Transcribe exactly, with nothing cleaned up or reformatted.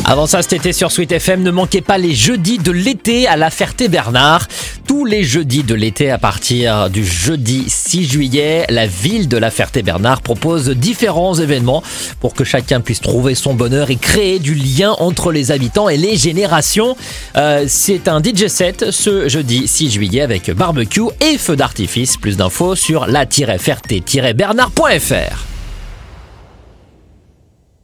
Avant ça, cet été sur Sweet F M, ne manquez pas les jeudis de l'été à la Ferté-Bernard. Tous les jeudis de l'été à partir du jeudi six juillet, la ville de la Ferté-Bernard propose différents événements pour que chacun puisse trouver son bonheur et créer du lien entre les habitants et les générations. Euh, c'est un D J set ce jeudi six juillet avec barbecue et feu d'artifice. Plus d'infos sur la ferté tiret bernard point f r.